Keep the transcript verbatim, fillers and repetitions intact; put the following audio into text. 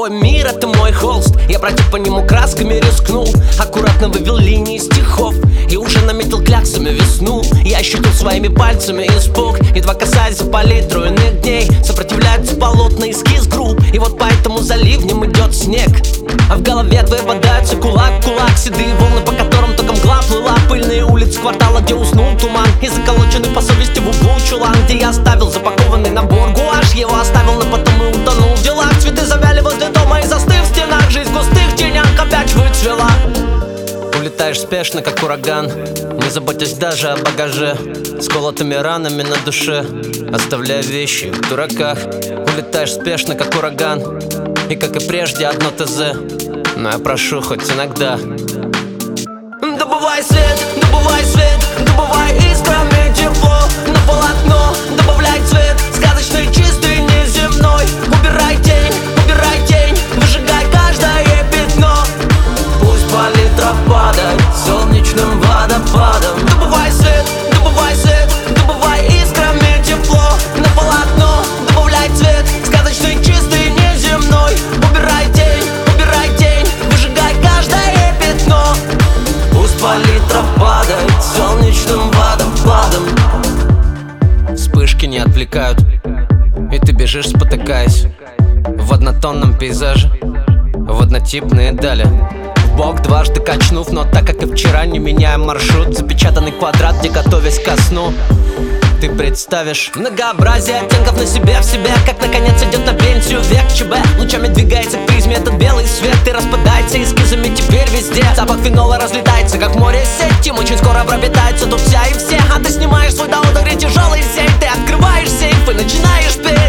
твой мир, это мой холст. Я пройти по нему красками рискнул, аккуратно вывел линии стихов и уже наметил кляксами весну. Я ощутил своими пальцами испуг, едва касаясь за палитру иных дней. Сопротивляются полотна, эскиз груб, и вот по этому за ливнем идет снег. А в голове твоей бодаются кулак в кулак, седые волны, по которым только мгла плыла. Пыльные улицы квартала, где уснул туман, и заколоченный по совести в углу чулан, где я оставил запакованный набор гуашь. Его оставил, но потом и утонул в делах. Цветы завяли возле дома и застыв в стенах. Жизнь в густых тенях опять выцвела. Улетаешь спешно, как ураган, не заботясь даже о багаже, с колотыми ранами на душе, оставляя вещи в дураках. Улетаешь спешно, как ураган, и как и прежде одно ТЗ, но я прошу хоть иногда. Добывай свет, добывай свет, добывай искрами тепло на полотно, добавляй цвет, сказочный, чистый, неземной. Убирай тень, убирай тень, выжигай каждое пятно. Пусть палитра падает солнечным водопадом. Добывай свет, добывай свет, добывай искрами тепло на полотно, добавляй цвет, сказочный, чистый, неземной. Убирай тень, убирай тень, выжигай каждое пятно. Пусть палитра падает солнечным водопадом. Вспышки не отвлекают, и ты бежишь, спотыкаясь в однотонном пейзаже, в однотипные дали. Вбок дважды качнув, но так как и вчера не меняя маршрут. Запечатанный квадрат, где готовясь ко сну ты представишь многообразие оттенков на себе, в себе. Как наконец идет на пенсию век ЧБ, лучами двигается к призме этот белый свет. И распадается эскизами теперь везде. Запах фенола разлетается, как море сеть. Им очень скоро пропитается тут вся и все. А ты снимаешь свой дао до тяжелый сейф. Ты открываешь сейф и начинаешь петь.